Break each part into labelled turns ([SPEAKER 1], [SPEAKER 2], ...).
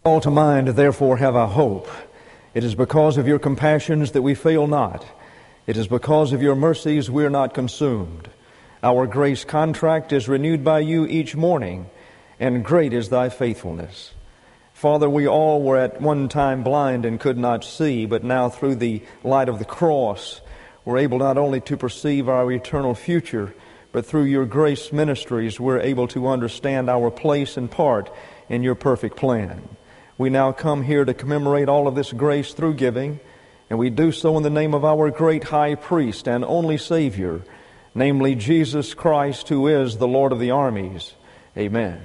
[SPEAKER 1] Call to mind, therefore have I hope. It is because of your compassions that we fail not. It is because of your mercies we are not consumed. Our grace contract is renewed by you each morning, and great is thy faithfulness. Father, we all were at one time blind and could not see, but now through the light of the cross, we're able not only to perceive our eternal future, but through your grace ministries, we're able to understand our place and part in your perfect plan. We now come here to commemorate all of this grace through giving, and we do so in the name of our great high priest and only Savior, namely Jesus Christ, who is the Lord of the armies. Amen.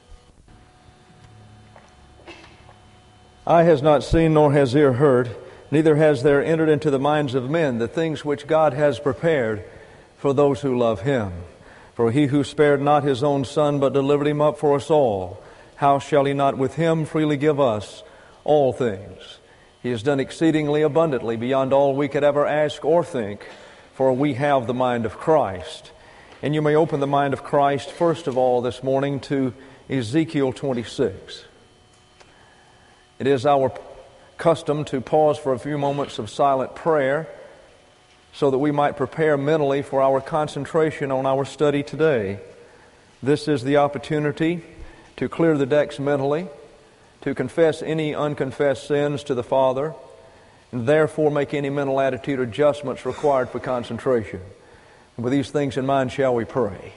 [SPEAKER 1] Eye has not seen, nor has ear heard, neither has there entered into the minds of men the things which God has prepared for those who love Him. For He who spared not His own Son, but delivered Him up for us all, how shall He not with Him freely give us all things? He has done exceedingly abundantly beyond all we could ever ask or think, for we have the mind of Christ. And you may open the mind of Christ, first of all, this morning to Ezekiel 26. It is our custom to pause for a few moments of silent prayer so that we might prepare mentally for our concentration on our study today. This is the opportunity to clear the decks mentally, to confess any unconfessed sins to the Father, and therefore make any mental attitude adjustments required for concentration. And with these things in mind, shall we pray?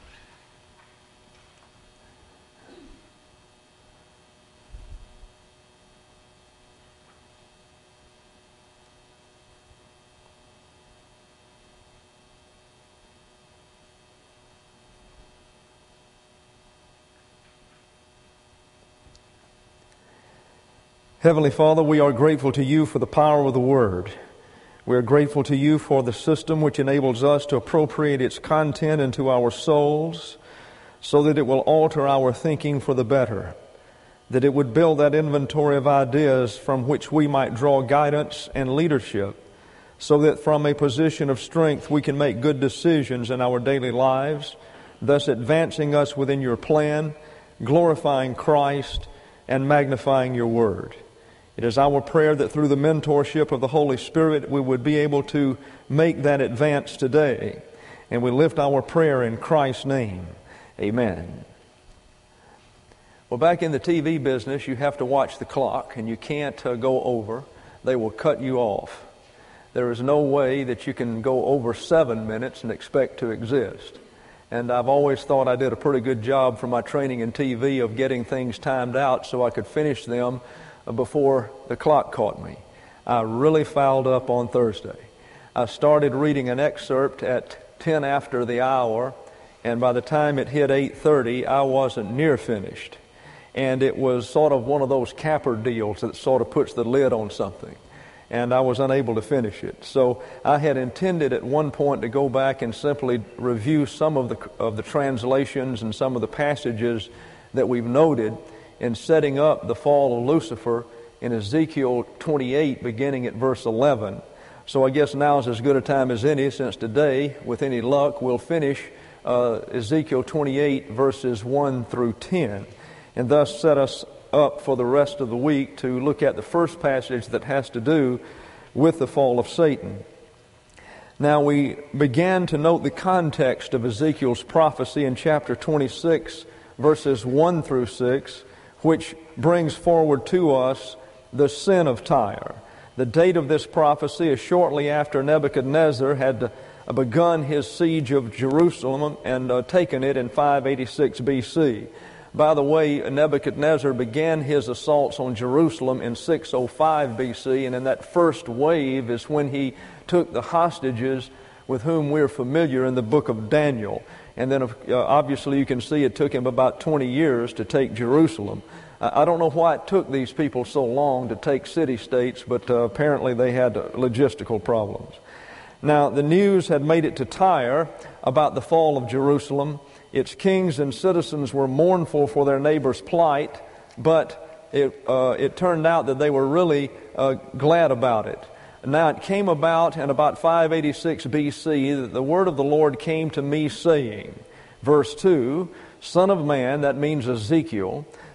[SPEAKER 1] Heavenly Father, we are grateful to you for the power of the Word. We are grateful to you for the system which enables us to appropriate its content into our souls so that it will alter our thinking for the better, that it would build that inventory of ideas from which we might draw guidance and leadership, so that from a position of strength we can make good decisions in our daily lives, thus advancing us within your plan, glorifying Christ, and magnifying your Word. It is our prayer that through the mentorship of the Holy Spirit we would be able to make that advance today. And we lift our prayer in Christ's name. Amen. Well, back in the TV business, you have to watch the clock and you can't go over. They will cut you off. There is no way that you can go over 7 minutes and expect to exist. And I've always thought I did a pretty good job for my training in TV of getting things timed out so I could finish them before the clock caught me. I really fouled up on Thursday. I started reading an excerpt at 10 after the hour, and by the time it hit 8:30, I wasn't near finished. And it was sort of one of those capper deals that sort of puts the lid on something. And I was unable to finish it. So I had intended at one point to go back and simply review some of the translations and some of the passages that we've noted in setting up the fall of Lucifer in Ezekiel 28, beginning at verse 11. So I guess now is as good a time as any, since today, with any luck, we'll finish Ezekiel 28, verses 1 through 10, and thus set us up for the rest of the week to look at the first passage that has to do with the fall of Satan. Now, we began to note the context of Ezekiel's prophecy in chapter 26, verses 1 through 6, which brings forward to us the sin of Tyre. The date of this prophecy is shortly after Nebuchadnezzar had begun his siege of Jerusalem and taken it in 586 B.C. By the way, Nebuchadnezzar began his assaults on Jerusalem in 605 B.C., and in that first wave is when he took the hostages with whom we're familiar in the book of Daniel. And then obviously you can see it took him about 20 years to take Jerusalem. I don't know why it took these people so long to take city-states, but apparently they had logistical problems. Now, the news had made it to Tyre about the fall of Jerusalem. Its kings and citizens were mournful for their neighbor's plight, but it turned out that they were really glad about it. Now it came about in about 586 B.C. that the word of the Lord came to me saying, verse 2, Son of man, that means Ezekiel,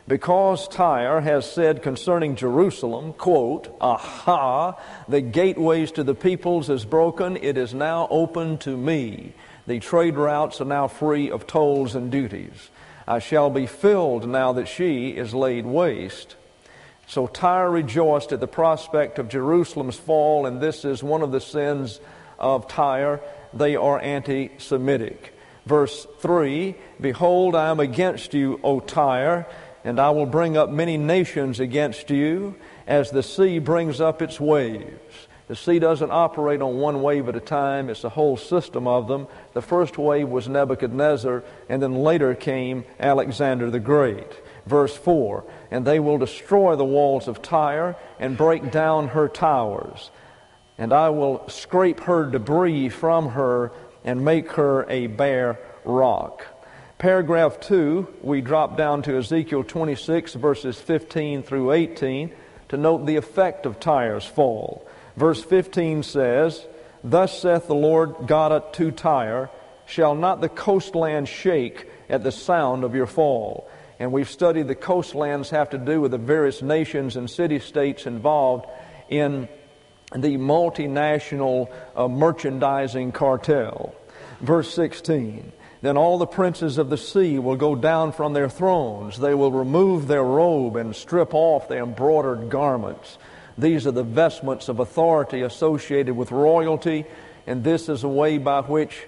[SPEAKER 1] Because Tyre has said concerning Jerusalem, quote, Aha, the gateways to the peoples is broken, it is now open to me. The trade routes are now free of tolls and duties. I shall be filled now that she is laid waste. So Tyre rejoiced at the prospect of Jerusalem's fall, and this is one of the sins of Tyre. They are anti-Semitic. Verse 3, Behold, I am against you, O Tyre, and I will bring up many nations against you, as the sea brings up its waves. The sea doesn't operate on one wave at a time. It's a whole system of them. The first wave was Nebuchadnezzar, and then later came Alexander the Great. Verse 4, And they will destroy the walls of Tyre and break down her towers. And I will scrape her debris from her and make her a bare rock. Paragraph 2, we drop down to Ezekiel 26, verses 15 through 18, to note the effect of Tyre's fall. Verse 15 says, Thus saith the Lord God to Tyre, Shall not the coastland shake at the sound of your fall? And we've studied the coastlands have to do with the various nations and city-states involved in the multinational merchandising cartel. Verse 16, Then all the princes of the sea will go down from their thrones. They will remove their robe and strip off their embroidered garments. These are the vestments of authority associated with royalty, and this is a way by which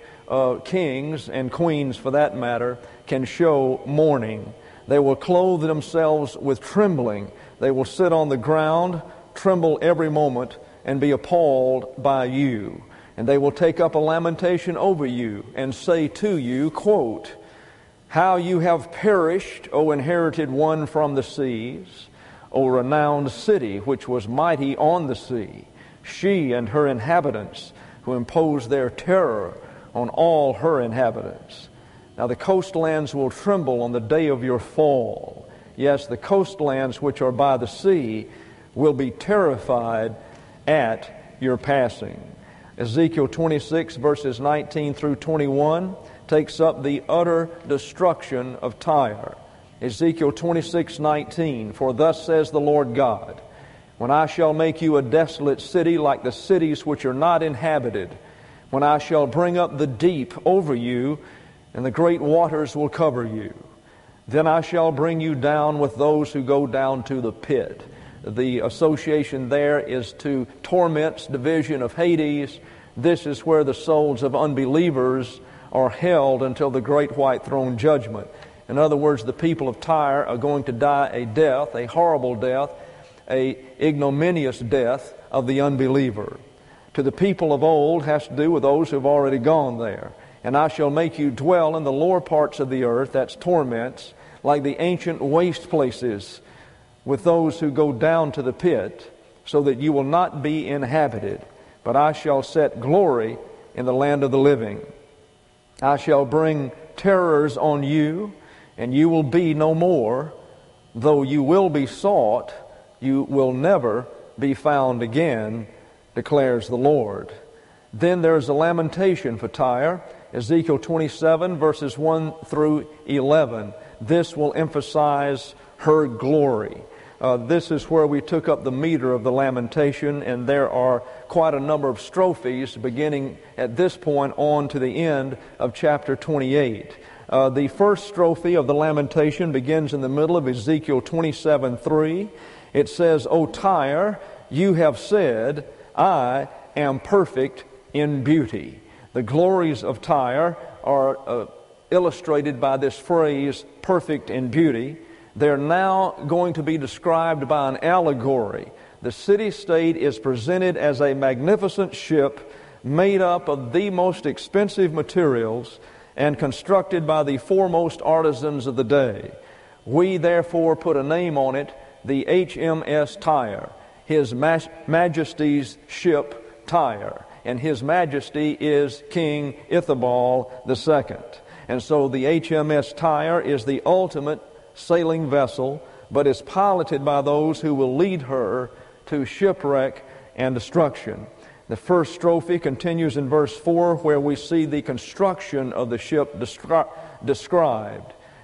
[SPEAKER 1] kings and queens, for that matter, can show mourning. They will clothe themselves with trembling. They will sit on the ground, tremble every moment, and be appalled by you. And they will take up a lamentation over you and say to you, quote, How you have perished, O inherited one from the seas, O renowned city which was mighty on the sea, she and her inhabitants who imposed their terror on all her inhabitants. Now the coastlands will tremble on the day of your fall. Yes, the coastlands which are by the sea will be terrified at your passing. Ezekiel 26 verses 19 through 21 takes up the utter destruction of Tyre. Ezekiel 26:19, For thus says the Lord God, When I shall make you a desolate city like the cities which are not inhabited, when I shall bring up the deep over you, and the great waters will cover you, then I shall bring you down with those who go down to the pit. The association there is to torments, division of Hades. This is where the souls of unbelievers are held until the great white throne judgment. In other words, the people of Tyre are going to die a death, a horrible death, a ignominious death of the unbeliever. To the people of old has to do with those who have already gone there. And I shall make you dwell in the lower parts of the earth, that's torments, like the ancient waste places, with those who go down to the pit, so that you will not be inhabited. But I shall set glory in the land of the living. I shall bring terrors on you, and you will be no more. Though you will be sought, you will never be found again, declares the Lord. Then there's a lamentation for Tyre. Ezekiel 27 verses 1 through 11. This will emphasize her glory. This is where we took up the meter of the lamentation, and there are quite a number of strophes beginning at this point on to the end of chapter 28. The first strophe of the lamentation begins in the middle of Ezekiel 27:3. It says, O Tyre, you have said, I am perfect in beauty. The glories of Tyre are illustrated by this phrase, perfect in beauty. They're now going to be described by an allegory. The city-state is presented as a magnificent ship made up of the most expensive materials and constructed by the foremost artisans of the day. We therefore put a name on it, the HMS Tyre, His Majesty's ship Tyre, and His Majesty is King Ithobal II. And so the HMS Tyre is the ultimate sailing vessel, but is piloted by those who will lead her to shipwreck and destruction. The first strophe continues in verse 4, where we see the construction of the ship described.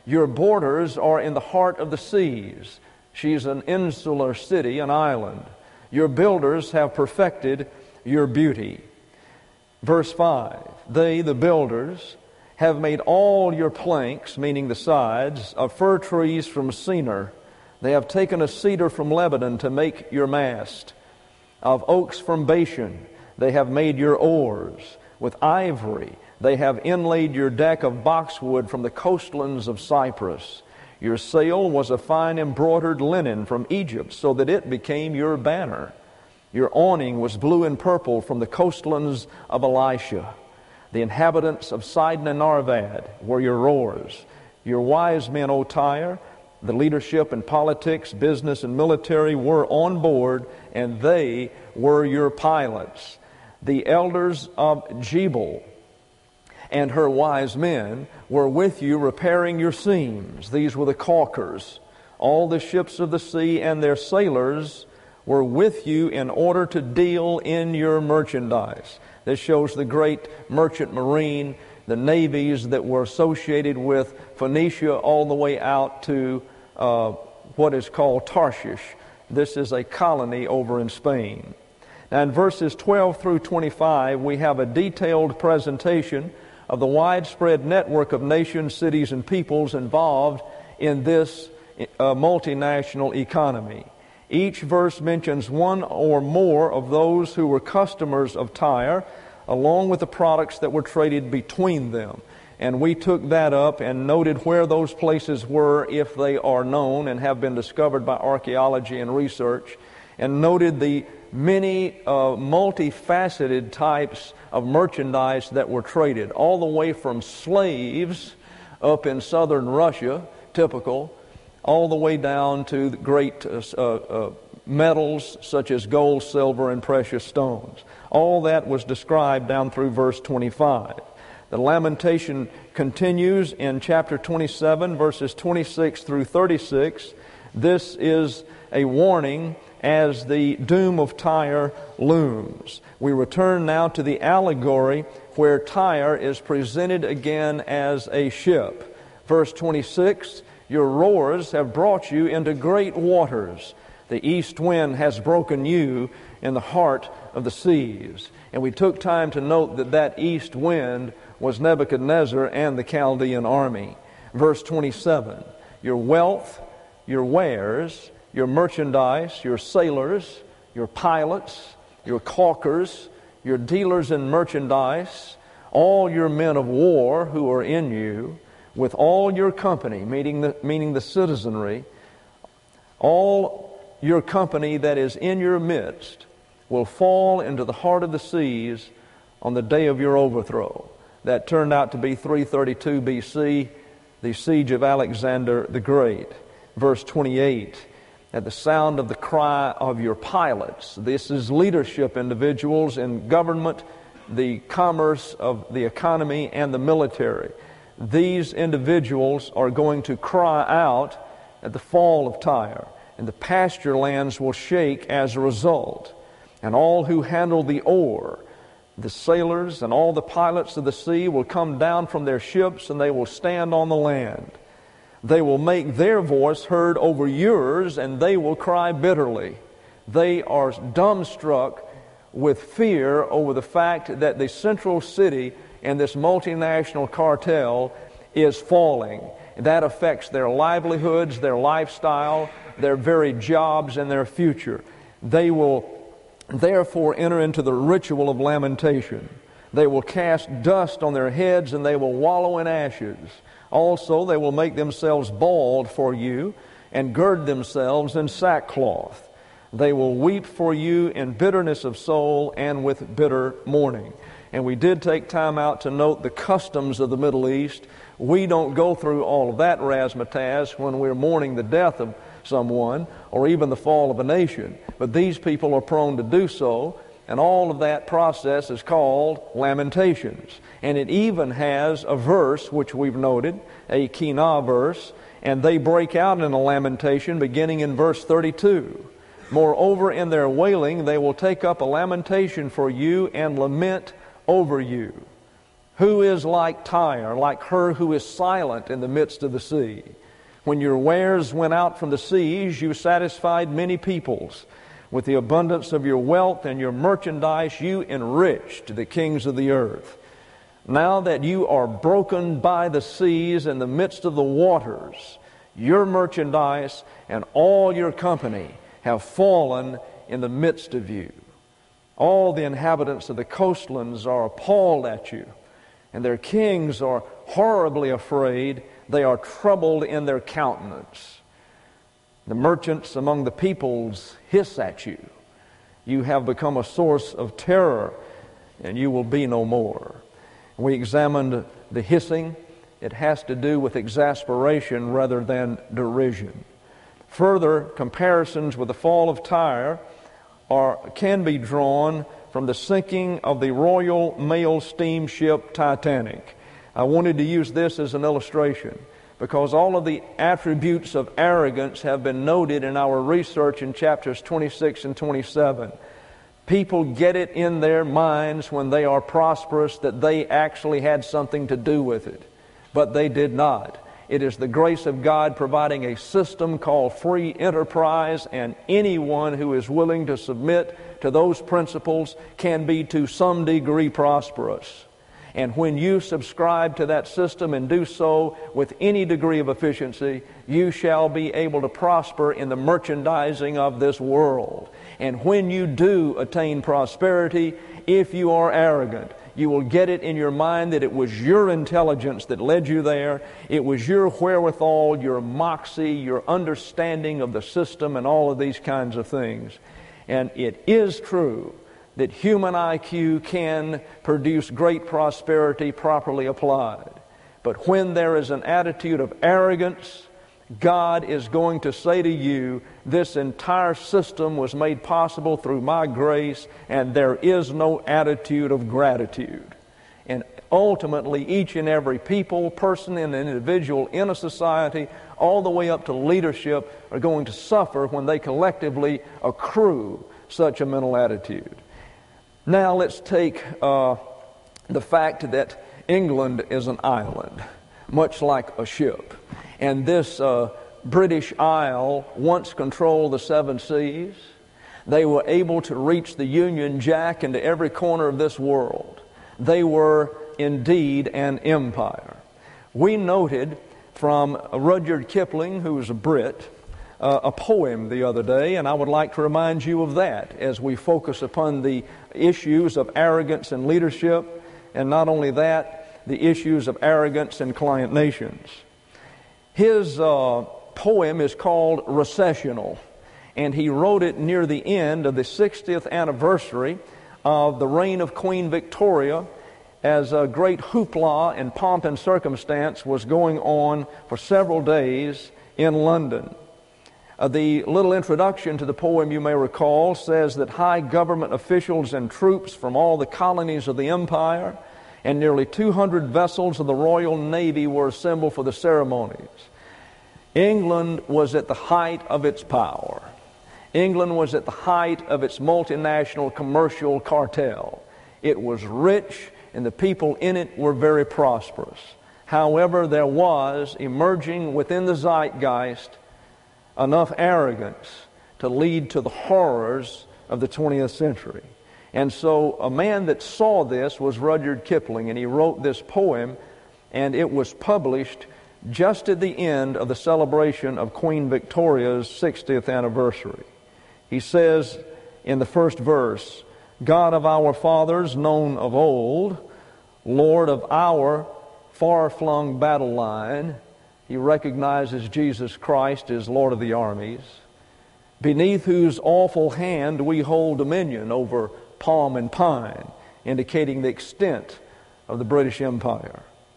[SPEAKER 1] Your borders are in the heart of the seas. She's an insular city, an island. Your builders have perfected your beauty. Verse 5, they, the builders, have made all your planks, meaning the sides, of fir trees from Senir. They have taken a cedar from Lebanon to make your mast. Of oaks from Bashan, they have made your oars. With ivory, they have inlaid your deck of boxwood from the coastlands of Cyprus. Your sail was a fine embroidered linen from Egypt, so that it became your banner. Your awning was blue and purple from the coastlands of Elisha. The inhabitants of Sidon and Arvad were your rowers. Your wise men, O Tyre, the leadership in politics, business, and military were on board, and they were your pilots. The elders of Jebel and her wise men were with you repairing your seams. These were the caulkers. All the ships of the sea and their sailors were with you in order to deal in your merchandise. This shows the great merchant marine, the navies that were associated with Phoenicia all the way out to what is called Tarshish. This is a colony over in Spain. Now in verses 12 through 25, we have a detailed presentation of the widespread network of nations, cities, and peoples involved in this multinational economy. Each verse mentions one or more of those who were customers of Tyre, along with the products that were traded between them. And we took that up and noted where those places were, if they are known and have been discovered by archaeology and research, and noted the many multifaceted types of merchandise that were traded, all the way from slaves up in southern Russia, typical, all the way down to the great metals such as gold, silver, and precious stones. All that was described down through verse 25. The lamentation continues in chapter 27, verses 26 through 36. This is a warning as the doom of Tyre looms. We return now to the allegory where Tyre is presented again as a ship. Verse 26, your rowers have brought you into great waters. The east wind has broken you in the heart of the seas. And we took time to note that that east wind was Nebuchadnezzar and the Chaldean army. Verse 27, your wealth, your wares, your merchandise, your sailors, your pilots, your caulkers, your dealers in merchandise, all your men of war who are in you, with all your company, meaning the citizenry, all your company that is in your midst will fall into the heart of the seas on the day of your overthrow. That turned out to be 332 BC, the siege of Alexander the Great. Verse 28, at the sound of the cry of your pilots. This is leadership individuals in government, the commerce of the economy, and the military. These individuals are going to cry out at the fall of Tyre, and the pasture lands will shake as a result. And all who handle the oar, the sailors and all the pilots of the sea will come down from their ships, and they will stand on the land. They will make their voice heard over yours, and they will cry bitterly. They are dumbstruck with fear over the fact that the central city and this multinational cartel is falling. That affects their livelihoods, their lifestyle, their very jobs, and their future. They will therefore enter into the ritual of lamentation. They will cast dust on their heads, and they will wallow in ashes. Also, they will make themselves bald for you and gird themselves in sackcloth. They will weep for you in bitterness of soul and with bitter mourning. And we did take time out to note the customs of the Middle East. We don't go through all of that razzmatazz when we're mourning the death of someone or even the fall of a nation. But these people are prone to do so, and all of that process is called Lamentations. And it even has a verse, which we've noted, a Kinah verse, and they break out in a lamentation beginning in verse 32. Moreover, in their wailing, they will take up a lamentation for you and lament over you. Who is like Tyre, like her who is silent in the midst of the sea? When your wares went out from the seas, you satisfied many peoples. With the abundance of your wealth and your merchandise, you enriched the kings of the earth. Now that you are broken by the seas in the midst of the waters, your merchandise and all your company have fallen in the midst of you. All the inhabitants of the coastlands are appalled at you, and their kings are horribly afraid. They are troubled in their countenance. The merchants among the peoples hiss at you. You have become a source of terror, and you will be no more. We examined the hissing. It has to do with exasperation rather than derision. Further comparisons with the fall of Tyre can be drawn from the sinking of the Royal Mail steamship Titanic. I wanted to use this as an illustration because all of the attributes of arrogance have been noted in our research in chapters 26 and 27. People get it in their minds when they are prosperous that they actually had something to do with it, but they did not. It is the grace of God providing a system called free enterprise, and anyone who is willing to submit to those principles can be to some degree prosperous. And when you subscribe to that system and do so with any degree of efficiency, you shall be able to prosper in the merchandising of this world. And when you do attain prosperity, if you are arrogant, you will get it in your mind that it was your intelligence that led you there. It was your wherewithal, your moxie, your understanding of the system and all of these kinds of things. And it is true that human IQ can produce great prosperity properly applied. But when there is an attitude of arrogance, God is going to say to you, this entire system was made possible through my grace, and there is no attitude of gratitude. And ultimately, each and every people, person, and individual in a society, all the way up to leadership, are going to suffer when they collectively accrue such a mental attitude. Now let's take the fact that England is an island, much like a ship. And this British Isle once controlled the seven seas. They were able to reach the Union Jack into every corner of this world. They were indeed an empire. We noted from Rudyard Kipling, who was a Brit, a poem the other day, and I would like to remind you of that as we focus upon the issues of arrogance and leadership, and not only that, the issues of arrogance in client nations. His poem is called Recessional, and he wrote it near the end of the 60th anniversary of the reign of Queen Victoria, as a great hoopla and pomp and circumstance was going on for several days in London. The little introduction to the poem, you may recall, says that high government officials and troops from all the colonies of the empire and nearly 200 vessels of the Royal Navy were assembled for the ceremonies. England was at the height of its power. England was at the height of its multinational commercial cartel. It was rich, and the people in it were very prosperous. However, there was emerging within the zeitgeist enough arrogance to lead to the horrors of the 20th century. And so a man that saw this was Rudyard Kipling, and he wrote this poem, and it was published just at the end of the celebration of Queen Victoria's 60th anniversary. He says in the first verse, God of our fathers, known of old, Lord of our far-flung battle line. He recognizes Jesus Christ as Lord of the armies, beneath whose awful hand we hold dominion over palm and pine, indicating the extent of the British Empire.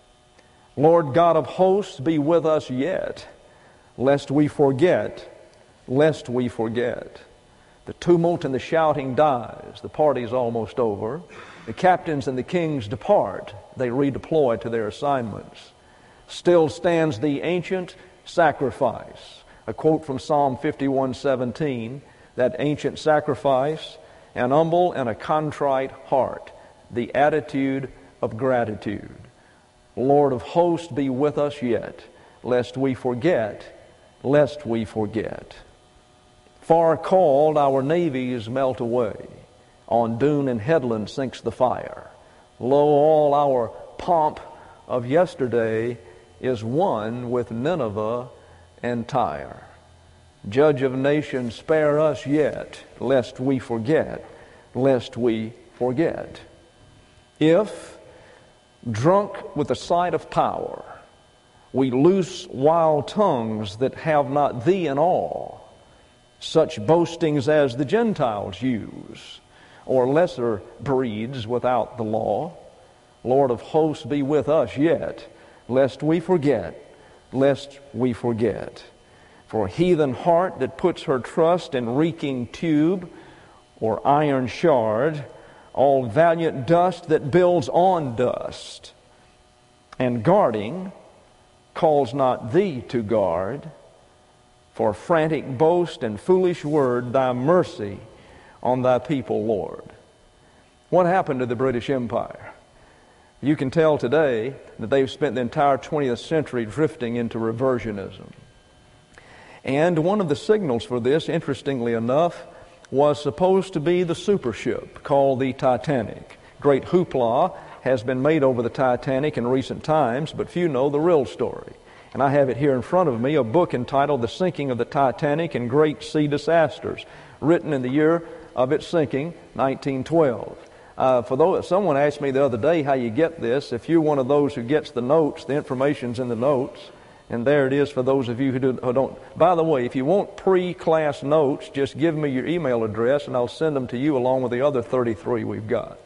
[SPEAKER 1] Lord God of hosts, be with us yet, lest we forget, lest we forget. The tumult and the shouting dies. The party's almost over. The captains and the kings depart. They redeploy to their assignments. Still stands the ancient sacrifice. A quote from Psalm 51:17, that ancient sacrifice, an humble and a contrite heart, the attitude of gratitude. Lord of hosts, be with us yet, lest we forget, lest we forget. Far called, our navies melt away. On dune and headland sinks the fire. Lo, all our pomp of yesterday is one with Nineveh and Tyre. Judge of nations, spare us yet, lest we forget, lest we forget. If, drunk with the sight of power, we loose wild tongues that have not Thee in awe, such boastings as the Gentiles use, or lesser breeds without the law, Lord of hosts, be with us yet, lest we forget, lest we forget. For heathen heart that puts her trust in reeking tube or iron shard, all valiant dust that builds on dust, and guarding calls not Thee to guard. For frantic boast and foolish word, Thy mercy on Thy people, Lord. What happened to the British Empire? You can tell today that they've spent the entire 20th century drifting into reversionism. And one of the signals for this, interestingly enough, was supposed to be the super ship called the Titanic. Great hoopla has been made over the Titanic in recent times, but few know the real story. And I have it here in front of me, a book entitled The Sinking of the Titanic and Great Sea Disasters, written in the year of its sinking, 1912. Someone asked me the other day how you get this. If you're one of those who gets the notes, the information's in the notes. And there it is for those of you who don't. By the way, if you want pre-class notes, just give me your email address and I'll send them to you along with the other 33 we've got.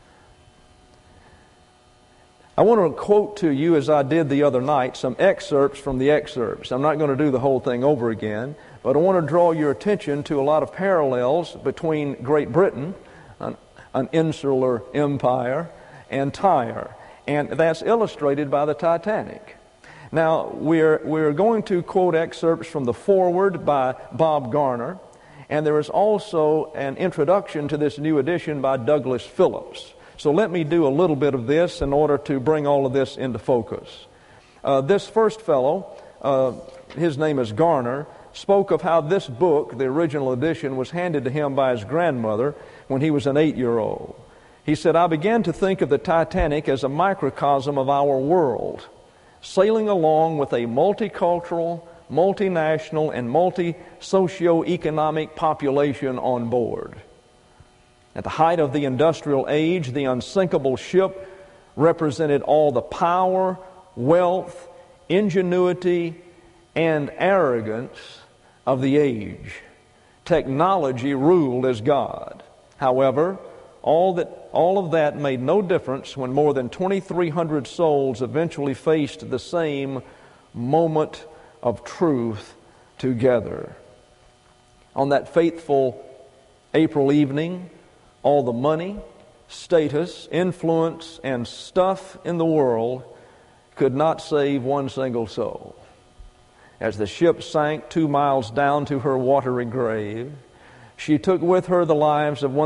[SPEAKER 1] I want to quote to you, as I did the other night, some excerpts from the excerpts. I'm not going to do the whole thing over again, but I want to draw your attention to a lot of parallels between Great Britain, an insular empire, and Tyre. And that's illustrated by the Titanic. Now, we're going to quote excerpts from the foreword by Bob Garner, and there is also an introduction to this new edition by Douglas Phillips. So let me do a little bit of this in order to bring all of this into focus. This first fellow, his name is Garner, spoke of how this book, the original edition, was handed to him by his grandmother when he was an 8-year-old. He said, I began to think of the Titanic as a microcosm of our world, sailing along with a multicultural, multinational, and multi-socio-economic population on board. At the height of the industrial age, the unsinkable ship represented all the power, wealth, ingenuity, and arrogance of the age. Technology ruled as God. However, all of that made no difference when more than 2,300 souls eventually faced the same moment of truth together. On that fateful April evening, all the money, status, influence, and stuff in the world could not save one single soul. As the ship sank 2 miles down to her watery grave, she took with her the lives of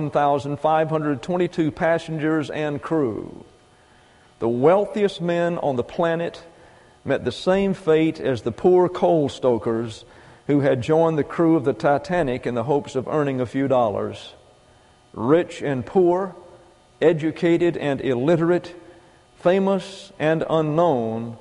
[SPEAKER 1] 1,522 passengers and crew. The wealthiest men on the planet met the same fate as the poor coal stokers who had joined the crew of the Titanic in the hopes of earning a few dollars. Rich and poor, educated and illiterate, famous and unknown,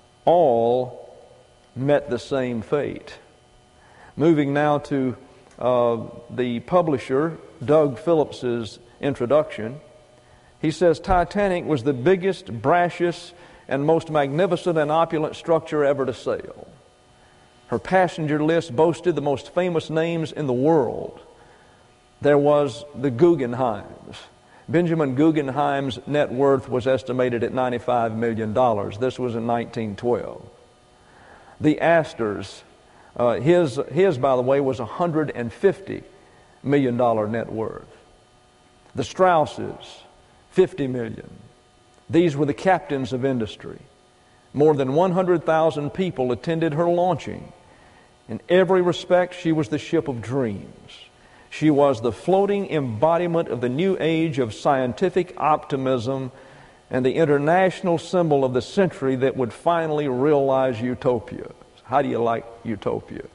[SPEAKER 1] all met the same fate. Moving now to the publisher, Doug Phillips's introduction. He says, Titanic was the biggest, brashest, and most magnificent and opulent structure ever to sail. Her passenger list boasted the most famous names in the world. There was the Guggenheims. Benjamin Guggenheim's net worth was estimated at $95 million. This was in 1912. The Astors, his, by the way, was $150 million net worth. The Strausses, $50 million. These were the captains of industry. More than 100,000 people attended her launching. In every respect, she was the ship of dreams. She was the floating embodiment of the new age of scientific optimism and the international symbol of the century that would finally realize utopia. How do you like utopia?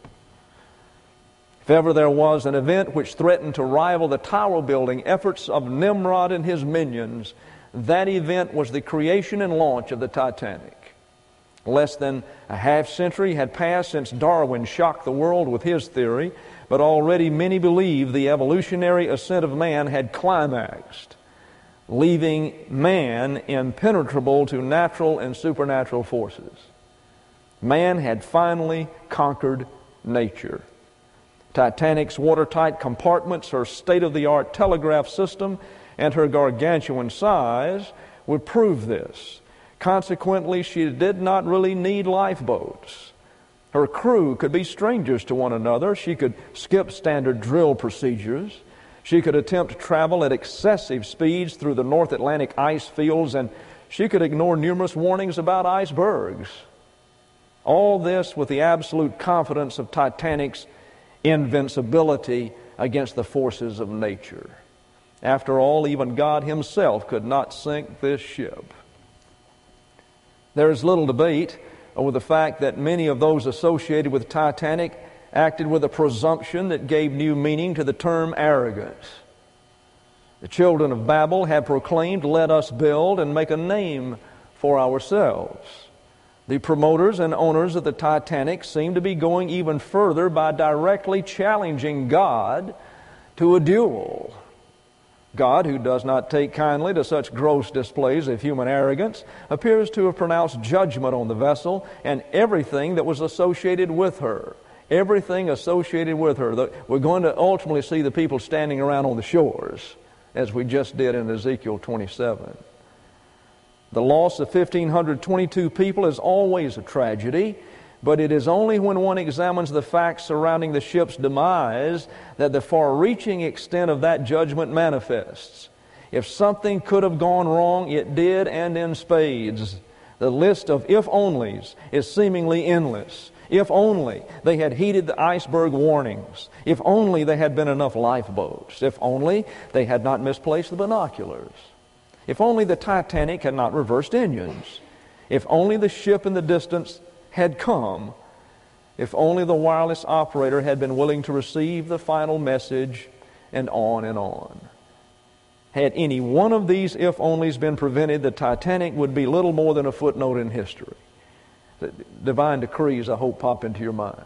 [SPEAKER 1] If ever there was an event which threatened to rival the tower-building efforts of Nimrod and his minions, that event was the creation and launch of the Titanic. Less than a half-century had passed since Darwin shocked the world with his theory, but already many believed the evolutionary ascent of man had climaxed, leaving man impenetrable to natural and supernatural forces. Man had finally conquered nature. Titanic's watertight compartments, her state-of-the-art telegraph system, and her gargantuan size would prove this. Consequently, she did not really need lifeboats. Her crew could be strangers to one another. She could skip standard drill procedures. She could attempt travel at excessive speeds through the North Atlantic ice fields, and she could ignore numerous warnings about icebergs. All this with the absolute confidence of Titanic's invincibility against the forces of nature. After all, even God Himself could not sink this ship. There is little debate over the fact that many of those associated with Titanic acted with a presumption that gave new meaning to the term arrogance. The children of Babel had proclaimed, "Let us build and make a name for ourselves." The promoters and owners of the Titanic seemed to be going even further by directly challenging God to a duel. God, who does not take kindly to such gross displays of human arrogance, appears to have pronounced judgment on the vessel and everything that was associated with her. Everything associated with her. We're going to ultimately see the people standing around on the shores, as we just did in Ezekiel 27. The loss of 1,522 people is always a tragedy, but it is only when one examines the facts surrounding the ship's demise that the far-reaching extent of that judgment manifests. If something could have gone wrong, it did, and in spades. The list of if-onlys is seemingly endless. If only they had heeded the iceberg warnings. If only there had been enough lifeboats. If only they had not misplaced the binoculars. If only the Titanic had not reversed engines. If only the ship in the distance had come. If only the wireless operator had been willing to receive the final message, and on and on. Had any one of these if-onlys been prevented, the Titanic would be little more than a footnote in history. The divine decrees, I hope, pop into your mind.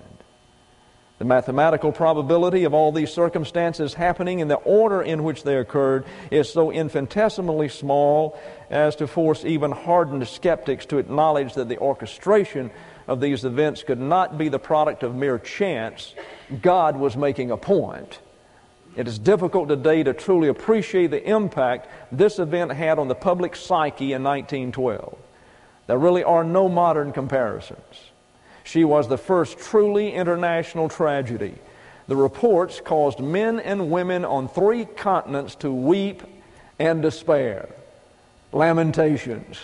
[SPEAKER 1] The mathematical probability of all these circumstances happening in the order in which they occurred is so infinitesimally small as to force even hardened skeptics to acknowledge that the orchestration of these events could not be the product of mere chance. God was making a point. It is difficult today to truly appreciate the impact this event had on the public psyche in 1912. There really are no modern comparisons. She was the first truly international tragedy. The reports caused men and women on 3 continents to weep and despair. Lamentations.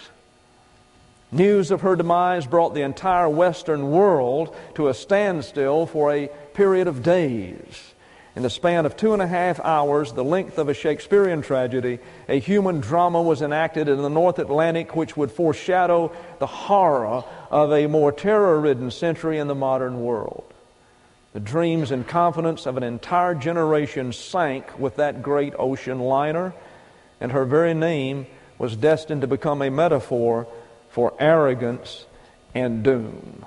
[SPEAKER 1] News of her demise brought the entire Western world to a standstill for a period of days. In the span of 2.5 hours, the length of a Shakespearean tragedy, a human drama was enacted in the North Atlantic which would foreshadow the horror of a more terror-ridden century in the modern world. The dreams and confidence of an entire generation sank with that great ocean liner, and her very name was destined to become a metaphor for arrogance and doom.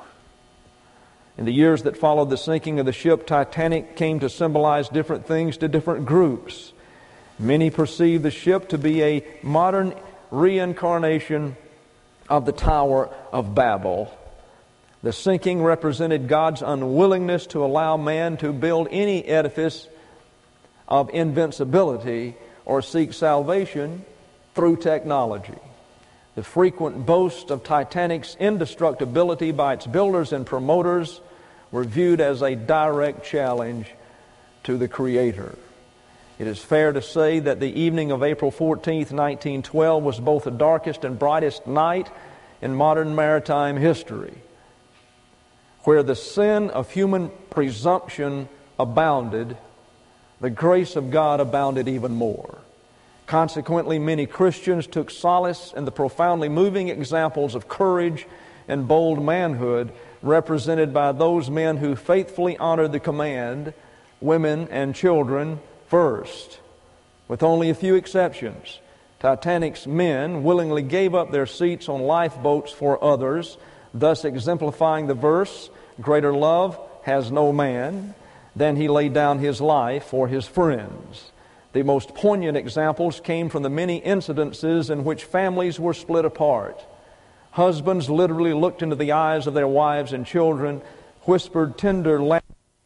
[SPEAKER 1] In the years that followed the sinking of the ship, Titanic came to symbolize different things to different groups. Many perceived the ship to be a modern reincarnation of the Tower of Babel. The sinking represented God's unwillingness to allow man to build any edifice of invincibility or seek salvation through technology. The frequent boast of Titanic's indestructibility by its builders and promoters were viewed as a direct challenge to the Creator. It is fair to say that the evening of April 14th, 1912 was both the darkest and brightest night in modern maritime history. Where the sin of human presumption abounded, the grace of God abounded even more. Consequently, many Christians took solace in the profoundly moving examples of courage and bold manhood represented by those men who faithfully honored the command, women and children first. With only a few exceptions, Titanic's men willingly gave up their seats on lifeboats for others, thus exemplifying the verse, "Greater love has no man than he laid down his life for his friends." The most poignant examples came from the many incidences in which families were split apart. Husbands literally looked into the eyes of their wives and children, whispered tender language,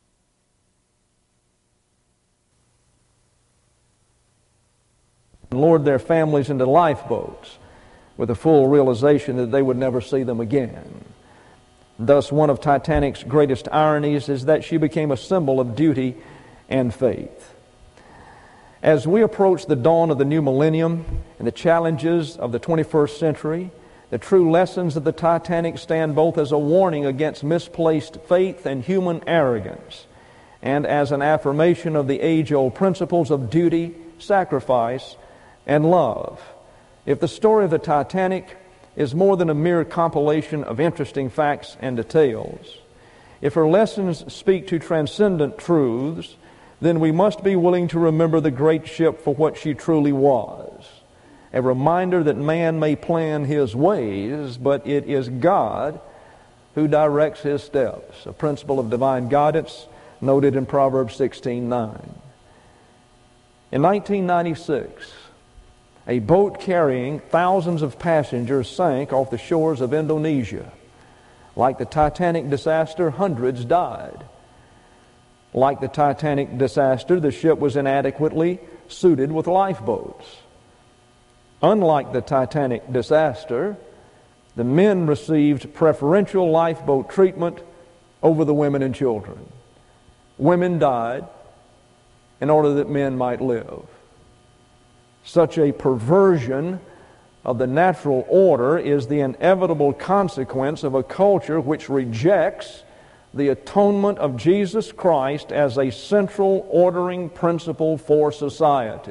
[SPEAKER 1] and lowered their families into lifeboats with the full realization that they would never see them again. Thus, one of Titanic's greatest ironies is that she became a symbol of duty and faith. As we approach the dawn of the new millennium and the challenges of the 21st century, the true lessons of the Titanic stand both as a warning against misplaced faith and human arrogance, and as an affirmation of the age-old principles of duty, sacrifice, and love. If the story of the Titanic is more than a mere compilation of interesting facts and details, if her lessons speak to transcendent truths, then we must be willing to remember the great ship for what she truly was. A reminder that man may plan his ways, but it is God who directs his steps. A principle of divine guidance noted in Proverbs 16:9. In 1996, a boat carrying thousands of passengers sank off the shores of Indonesia. Like the Titanic disaster, hundreds died. Like the Titanic disaster, the ship was inadequately suited with lifeboats. Unlike the Titanic disaster, the men received preferential lifeboat treatment over the women and children. Women died in order that men might live. Such a perversion of the natural order is the inevitable consequence of a culture which rejects the atonement of Jesus Christ as a central ordering principle for society.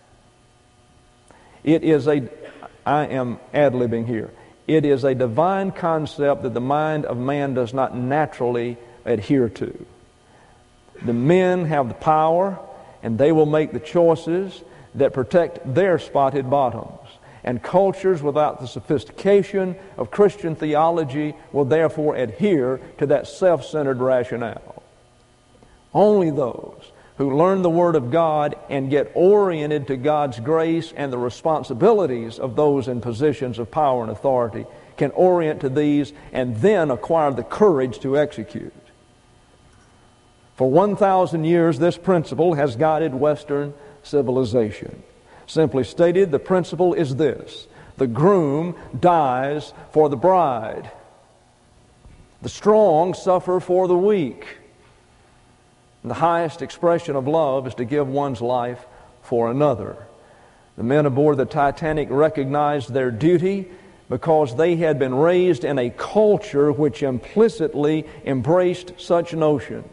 [SPEAKER 1] I am ad-libbing here. It is a divine concept that the mind of man does not naturally adhere to. The men have the power, and they will make the choices that protect their spotted bottoms. And cultures without the sophistication of Christian theology will therefore adhere to that self-centered rationale. Only those who learn the Word of God and get oriented to God's grace and the responsibilities of those in positions of power and authority can orient to these and then acquire the courage to execute. For 1,000 years, this principle has guided Western civilization. Simply stated, the principle is this: the groom dies for the bride. The strong suffer for the weak. And the highest expression of love is to give one's life for another. The men aboard the Titanic recognized their duty because they had been raised in a culture which implicitly embraced such notions.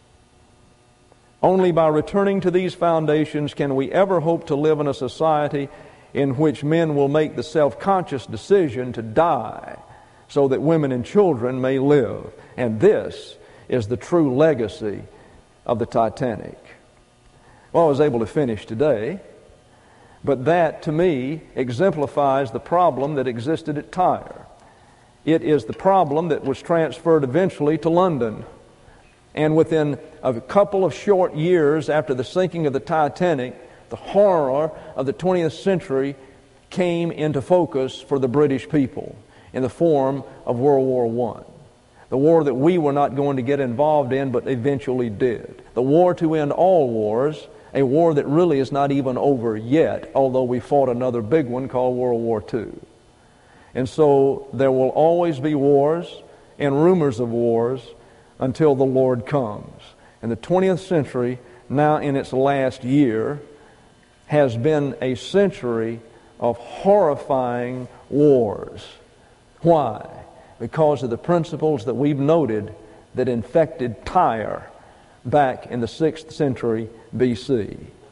[SPEAKER 1] Only by returning to these foundations can we ever hope to live in a society in which men will make the self-conscious decision to die so that women and children may live. And this is the true legacy of the Titanic. Well, I was able to finish today, but that, to me, exemplifies the problem that existed at Tyre. It is the problem that was transferred eventually to London. And within a couple of short years after the sinking of the Titanic, the horror of the 20th century came into focus for the British people in the form of World War I. The war that we were not going to get involved in, but eventually did. The war to end all wars, a war that really is not even over yet, although we fought another big one called World War II. And so there will always be wars and rumors of wars until the Lord comes. And the 20th century, now in its last year, has been a century of horrifying wars. Why? Because of the principles that we've noted that infected Tyre back in the 6th century BC.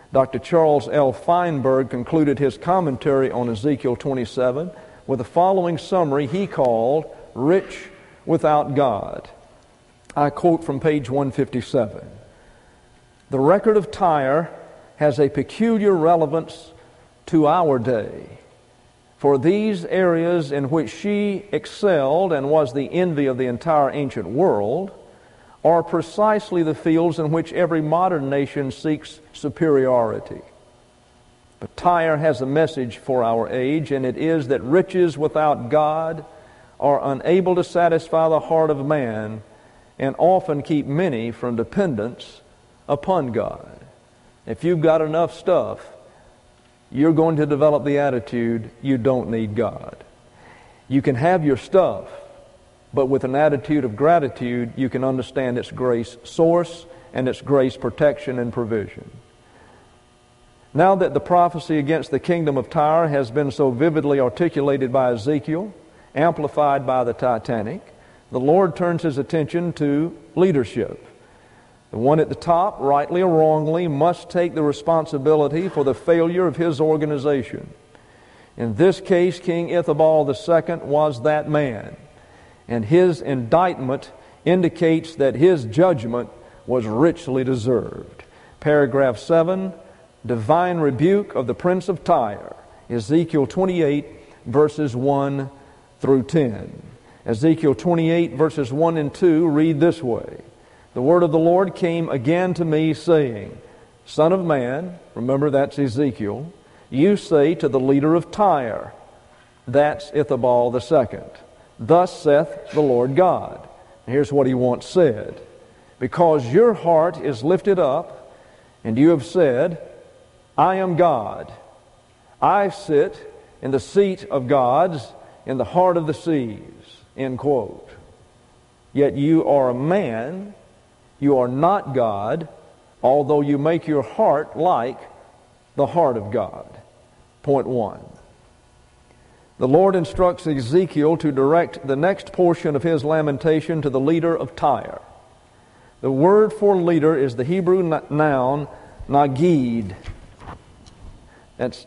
[SPEAKER 1] Dr. Charles L. Feinberg concluded his commentary on Ezekiel 27 with the following summary he called Rich Without God. I quote from page 157. The record of Tyre has a peculiar relevance to our day, for these areas in which she excelled and was the envy of the entire ancient world are precisely the fields in which every modern nation seeks superiority. But Tyre has a message for our age, and it is that riches without God are unable to satisfy the heart of man and often keep many from dependence upon God. If you've got enough stuff, you're going to develop the attitude you don't need God. You can have your stuff, but with an attitude of gratitude, you can understand its grace source and its grace protection and provision. Now that the prophecy against the kingdom of Tyre has been so vividly articulated by Ezekiel, amplified by the Titanic, the Lord turns His attention to leadership. The one at the top, rightly or wrongly, must take the responsibility for the failure of his organization. In this case, King Ithabal II was that man, and his indictment indicates that his judgment was richly deserved. Paragraph 7, divine rebuke of the prince of Tyre, Ezekiel 28, verses 1 through 10. Ezekiel 28, verses 1 and 2 read this way. The word of the Lord came again to me, saying, Son of man, remember that's Ezekiel, you say to the leader of Tyre, that's Ithabal II, thus saith the Lord God. And here's what he once said. Because your heart is lifted up, and you have said, I am God. I sit in the seat of gods in the heart of the seas. End quote. Yet you are a man, you are not God, although you make your heart like the heart of God. Point 1. The Lord instructs Ezekiel to direct the next portion of his lamentation to the leader of Tyre. The word for leader is the Hebrew noun Nagid. That's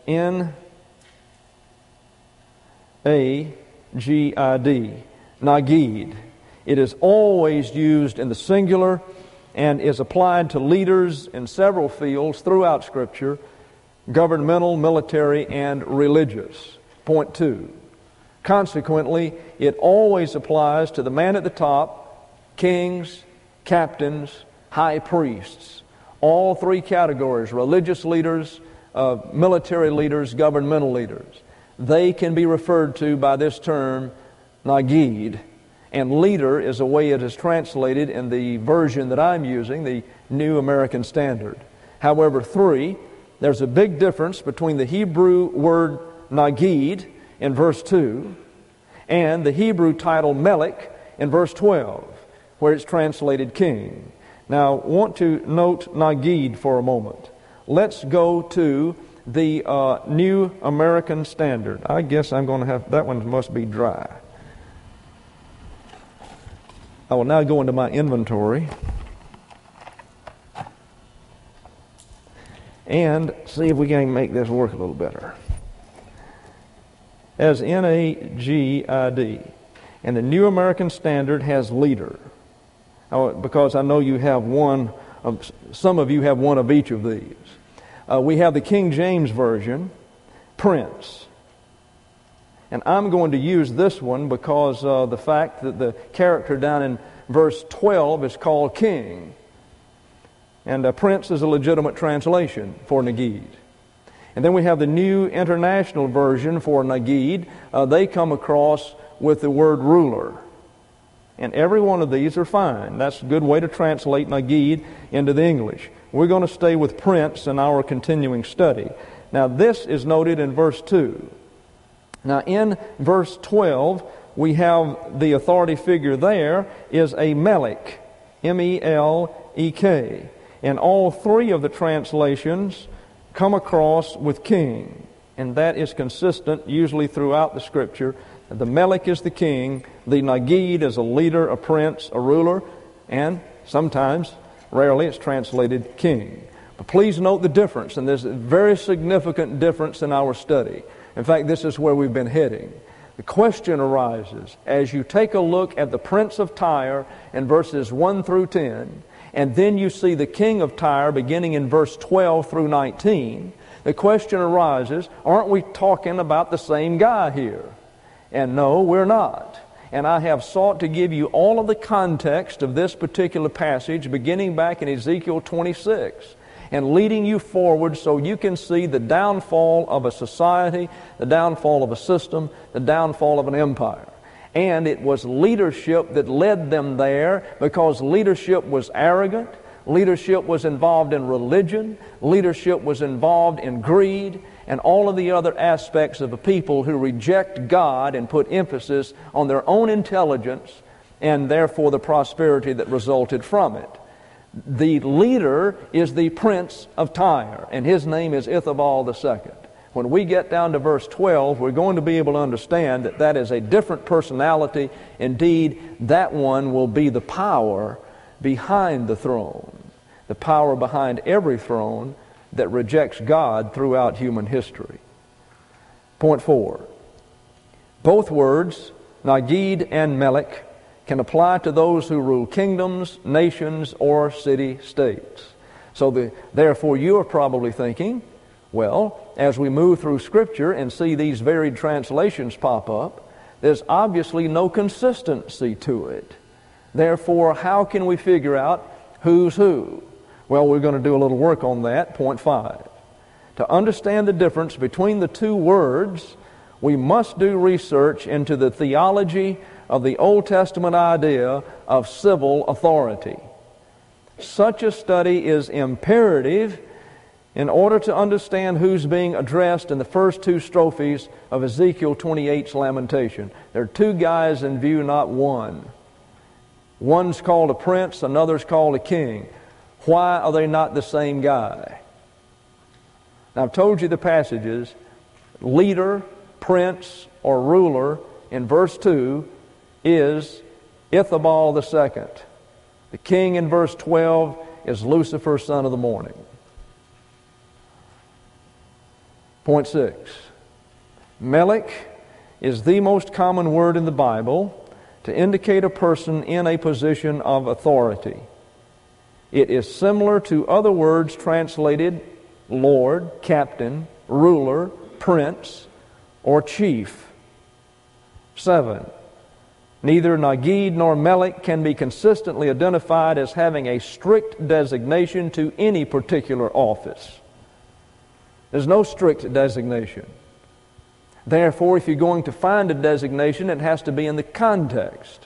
[SPEAKER 1] N-A-G-I-D. Nagid. It is always used in the singular and is applied to leaders in several fields throughout Scripture, governmental, military, and religious. Point 2. Consequently, it always applies to the man at the top, kings, captains, high priests. All three categories, religious leaders, military leaders, governmental leaders. They can be referred to by this term, Nagid. And leader is a way it is translated in the version that I'm using, the New American Standard. However, 3, there's a big difference between the Hebrew word Nagid in verse 2 and the Hebrew title Melech in verse 12, where it's translated king. Now, I want to note Nagid for a moment. Let's go to the New American Standard. I guess I'm going to have, that one must be dry. I will now go into my inventory and see if we can make this work a little better. As N-A-G-I-D. And the New American Standard has leader. Because I know you have one, some of you have one of each of these. We have the King James Version, prince. And I'm going to use this one because the fact that the character down in verse 12 is called king. And prince is a legitimate translation for Nagid. And then we have the New International Version for Nagid. They come across with the word ruler. And every one of these are fine. That's a good way to translate Nagid into the English. We're going to stay with prince in our continuing study. Now this is noted in verse 2. Now in verse 12, we have the authority figure there is a Melech, M-E-L-E-K. And all three of the translations come across with king. And that is consistent usually throughout the Scripture. The Melech is the king, the Nagid is a leader, a prince, a ruler, and sometimes, rarely, it's translated king. But please note the difference, and there's a very significant difference in our study. In fact, this is where we've been heading. The question arises as you take a look at the Prince of Tyre in verses 1 through 10, and then you see the king of Tyre beginning in verse 12 through 19. The question arises, aren't we talking about the same guy here? And no, we're not. And I have sought to give you all of the context of this particular passage beginning back in Ezekiel 26 and leading you forward so you can see the downfall of a society, the downfall of a system, the downfall of an empire. And it was leadership that led them there because leadership was arrogant, leadership was involved in religion, leadership was involved in greed, and all of the other aspects of a people who reject God and put emphasis on their own intelligence and therefore the prosperity that resulted from it. The leader is the Prince of Tyre, and his name is Ithabal II. When we get down to verse 12, we're going to be able to understand that that is a different personality. Indeed, that one will be the power behind the throne, the power behind every throne that rejects God throughout human history. Point 4. Both words, Nagid and Melech, can apply to those who rule kingdoms, nations, or city-states. So therefore you are probably thinking, well, as we move through Scripture and see these varied translations pop up, there's obviously no consistency to it. Therefore, how can we figure out who's who? Well, we're going to do a little work on that. Point 5. To understand the difference between the two words, we must do research into the theology of the Old Testament idea of civil authority. Such a study is imperative in order to understand who's being addressed in the first two strophes of Ezekiel 28's lamentation. There are two guys in view, not one. One's called a prince, another's called a king. Why are they not the same guy? Now, I've told you the passages. Leader, prince, or ruler in verse 2 is Ithabal II. The king in verse 12 is Lucifer, son of the morning. Point 6. Melech is the most common word in the Bible to indicate a person in a position of authority. It is similar to other words translated Lord, Captain, Ruler, Prince, or Chief. 7. Neither Nagid nor Melech can be consistently identified as having a strict designation to any particular office. There's no strict designation. Therefore, if you're going to find a designation, it has to be in the context.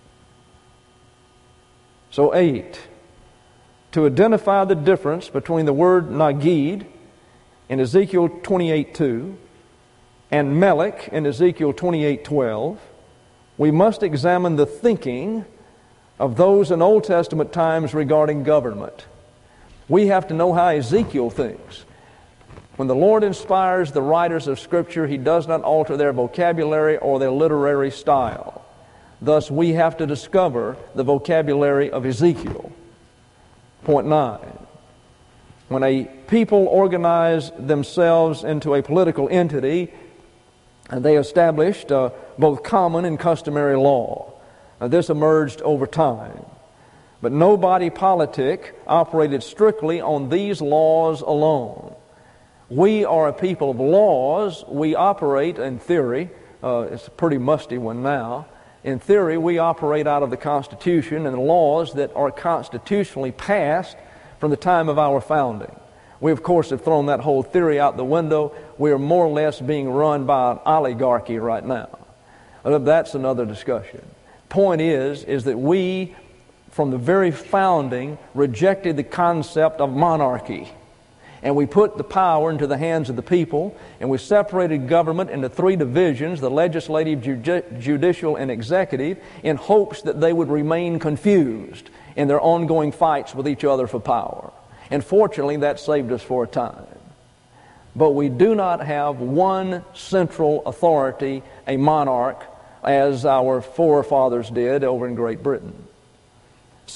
[SPEAKER 1] So 8. To identify the difference between the word Nagid in Ezekiel 28:2 and Melech in Ezekiel 28:12, we must examine the thinking of those in Old Testament times regarding government. We have to know how Ezekiel thinks. When the Lord inspires the writers of Scripture, He does not alter their vocabulary or their literary style. Thus, we have to discover the vocabulary of Ezekiel. Point 9. When a people organize themselves into a political entity, they established both common and customary law. This emerged over time. But no body politic operated strictly on these laws alone. We are a people of laws. We operate, in theory, it's a pretty musty one now. In theory, we operate out of the Constitution and the laws that are constitutionally passed from the time of our founding. We, of course, have thrown that whole theory out the window. We are more or less being run by an oligarchy right now. That's another discussion. Point is that we, from the very founding, rejected the concept of monarchy. And we put the power into the hands of the people, and we separated government into three divisions, the legislative, judicial, and executive, in hopes that they would remain confused in their ongoing fights with each other for power. And fortunately, that saved us for a time. But we do not have one central authority, a monarch, as our forefathers did over in Great Britain. So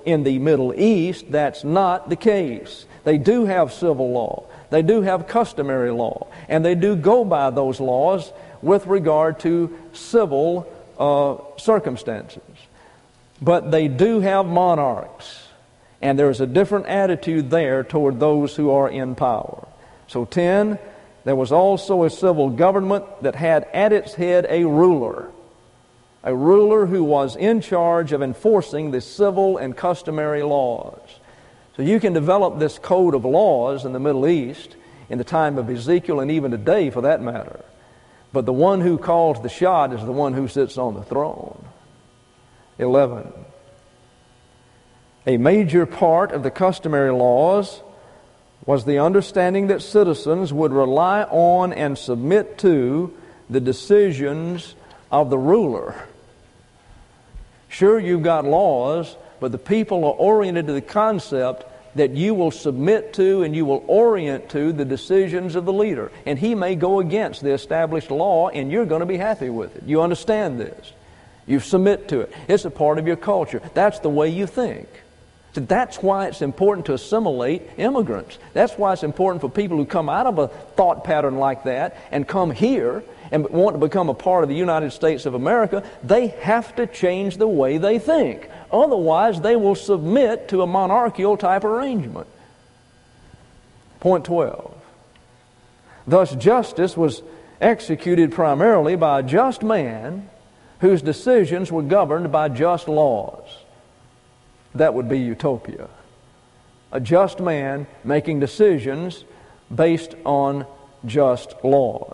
[SPEAKER 1] in the Middle East, that's not the case. They do have civil law. They do have customary law. And they do go by those laws with regard to civil circumstances. But they do have monarchs. And there's a different attitude there toward those who are in power. So 10, there was also a civil government that had at its head a ruler who was in charge of enforcing the civil and customary laws. So you can develop this code of laws in the Middle East in the time of Ezekiel and even today for that matter. But the one who calls the shot is the one who sits on the throne. 11. A major part of the customary laws was the understanding that citizens would rely on and submit to the decisions of the ruler. Sure, you've got laws, but the people are oriented to the concept that you will submit to and you will orient to the decisions of the leader. And he may go against the established law, and you're going to be happy with it. You understand this. You submit to it. It's a part of your culture. That's the way you think. So that's why it's important to assimilate immigrants. That's why it's important for people who come out of a thought pattern like that and come here and want to become a part of the United States of America. They have to change the way they think. Otherwise, they will submit to a monarchical type arrangement. Point 12. Thus, justice was executed primarily by a just man whose decisions were governed by just laws. That would be utopia. A just man making decisions based on just laws.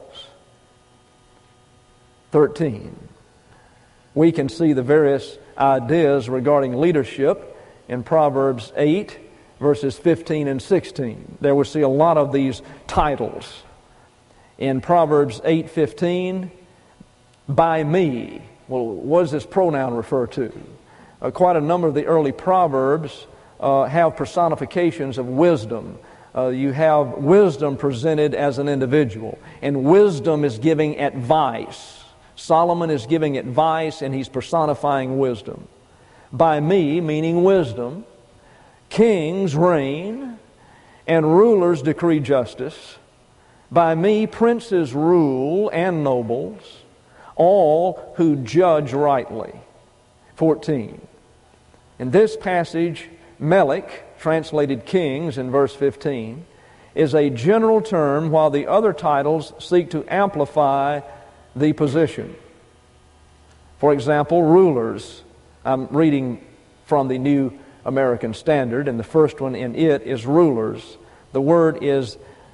[SPEAKER 1] 13. We can see the various ideas regarding leadership in Proverbs 8, verses 15 and 16. There we see a lot of these titles. In Proverbs 8:15, by me. Well, what does this pronoun refer to? Quite a number of the early Proverbs have personifications of wisdom. You have wisdom presented as an individual, and wisdom is giving advice. Solomon is giving advice, and he's personifying wisdom. By me, meaning wisdom, kings reign, and rulers decree justice. By me, princes rule, and nobles, all who judge rightly. 14. In this passage, Melech, translated kings in verse 15, is a general term, while the other titles seek to amplify the position. For example, rulers. I'm reading from the New American Standard, and the first one in it is rulers. The word is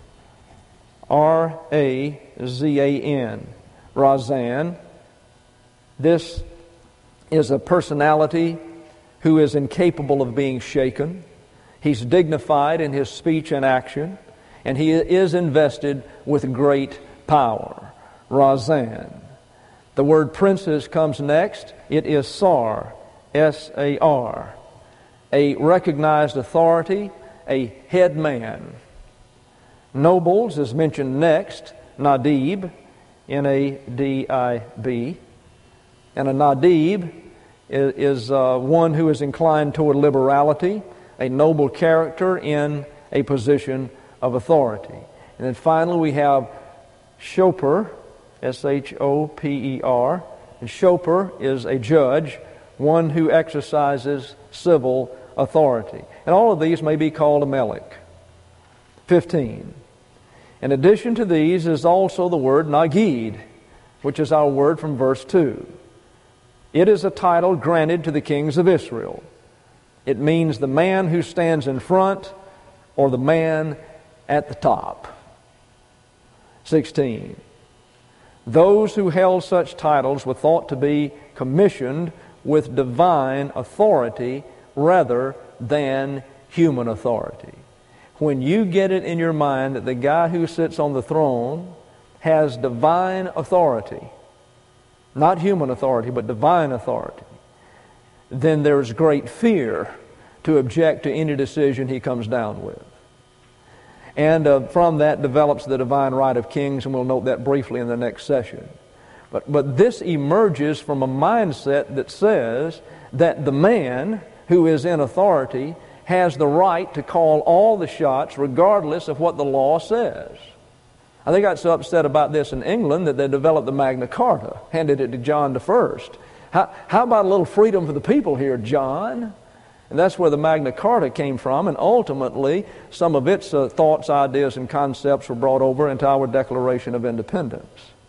[SPEAKER 1] R-A-Z-A-N, Razan. This is a personality who is incapable of being shaken. He's dignified in his speech and action, and he is invested with great power. Razan. The word princes comes next. It is Sar, S-A-R, a recognized authority, a head man. Nobles is mentioned next, Nadib, N-A-D-I-B. And a Nadib is one who is inclined toward liberality, a noble character in a position of authority. And then finally we have Shoper, S-H-O-P-E-R. And Shoper is a judge, one who exercises civil authority. And all of these may be called a Melech. 15. In addition to these is also the word Nagid, which is our word from verse 2. It is a title granted to the kings of Israel. It means the man who stands in front or the man at the top. 16. Those who held such titles were thought to be commissioned with divine authority rather than human authority. When you get it in your mind that the guy who sits on the throne has divine authority, not human authority, but divine authority, then there's great fear to object to any decision he comes down with. And from that develops the divine right of kings, and we'll note that briefly in the next session. But this emerges from a mindset that says that the man who is in authority, has the right to call all the shots regardless of what the law says. They got so upset about this in England that they developed the Magna Carta, handed it to John I. How about a little freedom for the people here, John? And that's where the Magna Carta came from, and ultimately some of its thoughts, ideas, and concepts were brought over into our Declaration of Independence.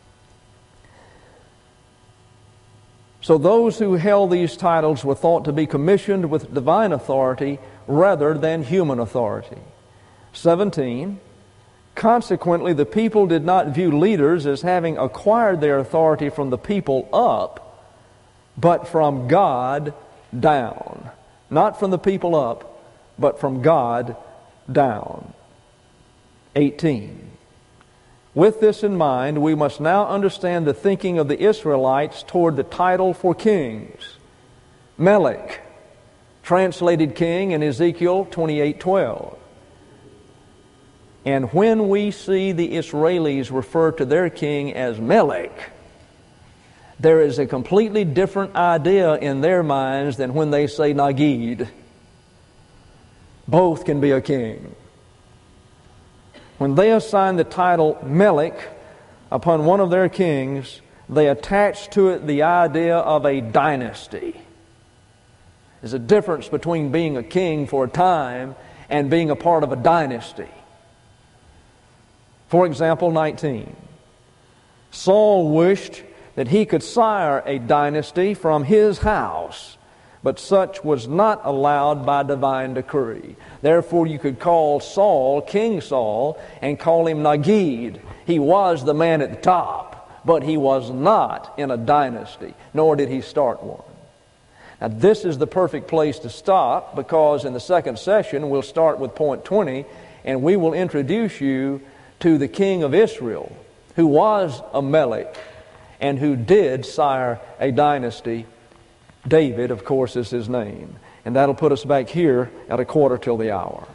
[SPEAKER 1] So those who held these titles were thought to be commissioned with divine authority rather than human authority. 17. Consequently, the people did not view leaders as having acquired their authority from the people up, but from God down. Not from the people up, but from God down. 18. With this in mind, we must now understand the thinking of the Israelites toward the title for kings. Melech, translated king in Ezekiel 28:12. And when we see the Israelis refer to their king as Melech, there is a completely different idea in their minds than when they say Nagid. Both can be a king. When they assign the title Melech upon one of their kings, they attach to it the idea of a dynasty. There's a difference between being a king for a time and being a part of a dynasty. For example, 19. Saul wished that he could sire a dynasty from his house, but such was not allowed by divine decree. Therefore, you could call Saul King Saul and call him Nagid. He was the man at the top, but he was not in a dynasty, nor did he start one. Now, this is the perfect place to stop, because in the second session, we'll start with point 20, and we will introduce you to the king of Israel, who was a Melech and who did sire a dynasty. David, of course, is his name. And that'll put us back here at 1:15 till the hour.